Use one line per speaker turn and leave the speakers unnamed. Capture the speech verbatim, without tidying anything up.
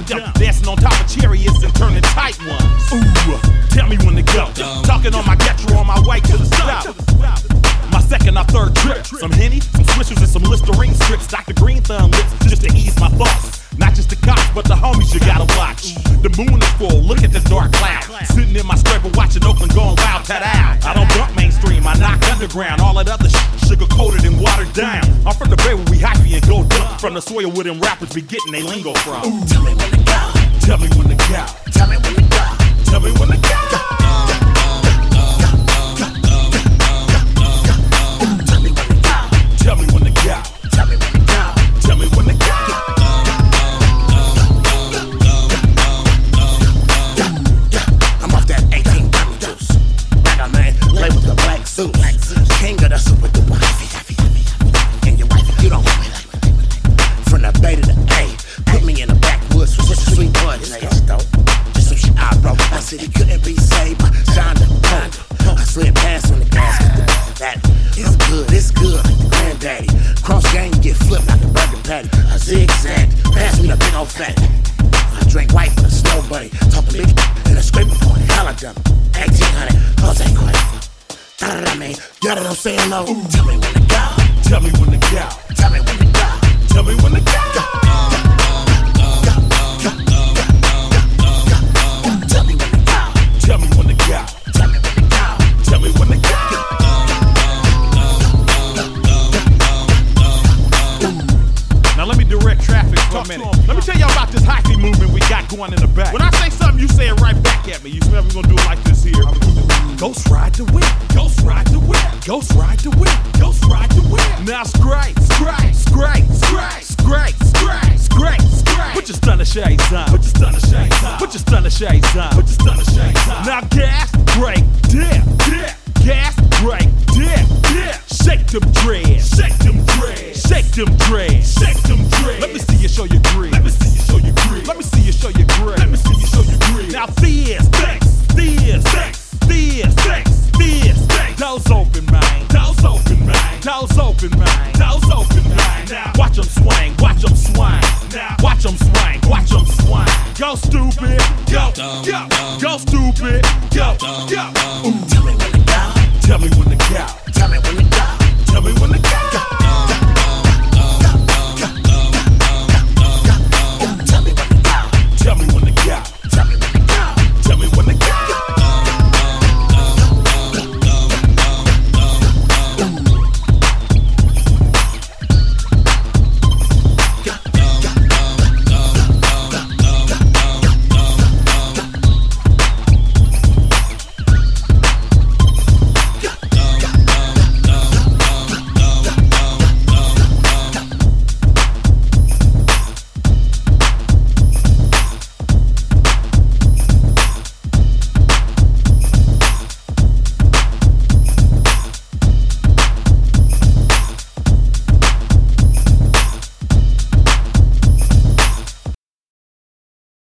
dumb. Dancing on top of chariots and turning tight ones. Ooh, tell me when to go. Talking on my Getro on my way to the stop. My second or third trip. Some Henny, some Swishers, and some Listerine strips. Doctor Green Thumb lips just to ease my thoughts. Not just the cops, but the homies you gotta watch. The moon is full, look at this dark cloud. Sitting in my scraper watching Oakland going wild, ta-da. I don't bump mainstream, I knock underground. All that other shit sugar-coated and watered down. I'm from the Bay where we hypey and go dump. From the soil where them rappers be getting they lingo from. Ooh. Tell me when to go. Tell me when to go. Tell me when to go. Tell me when to go. Tell me when to go. Tell me when to go. Tell me when to go. I'm off that eighteen gummy juice. Like a man, play with the black suit. King of the super duper. And your wife, you don't want me like me. From the Bay to the A, put me in the backwoods with just a sweet bud. Just some shit I broke. I said he couldn't be saved by Shonda. I slid past on the gas. That is good, it's good like the granddaddy. Cross game, get flipped like a burger patty. A zigzag, pass me the big old fatty. I drink white for the snow buddy. Talking big and a scraper for it. Hell I done eighteen hundred, Jose Cuervo. Da da da mean, y'all know what I'm saying though. Ooh. Tell me when to go. Tell me when to go. Tell me when to go. Tell me when to go. Go. Tell me when to go. Tell me when to go. Tell me when to go. Tell me when to go. Now let me direct traffic for a minute. Let me tell y'all about this hyphy movement we got going in the back. When I say something, you say it right back at me. You never gonna do it like this here. Ghost ride the whip, ghost ride the whip, ghost ride the whip, ghost ride the whip. Now scrape, scrape, scrape, scrape, scrape, scrape, scrape, scrape. Put your stunner shades on. Put your stunner shades on. Put your stunner shades on. Put your stunner shades on. Now gas, brake, dip, dip. Gas, brake, dip, dip. Shake them dreads, shake them dreads, shake them dreads, shake them dreads. Let me see you show your grid. Let me see you show your grid. Let me see you show your grid. Let me see you show your grid. Now this, this, this, this, this, this, this. Doors open, man. Doors open, man. Doors open, man. Doors open, man. Now watch them swing, watch them swing. Now watch them swing, watch them swing. Go stupid, go, go, go stupid, go, go. Ooh. Tell me when to go. Tell me when to go. Tell me when to go. Tell me when to go.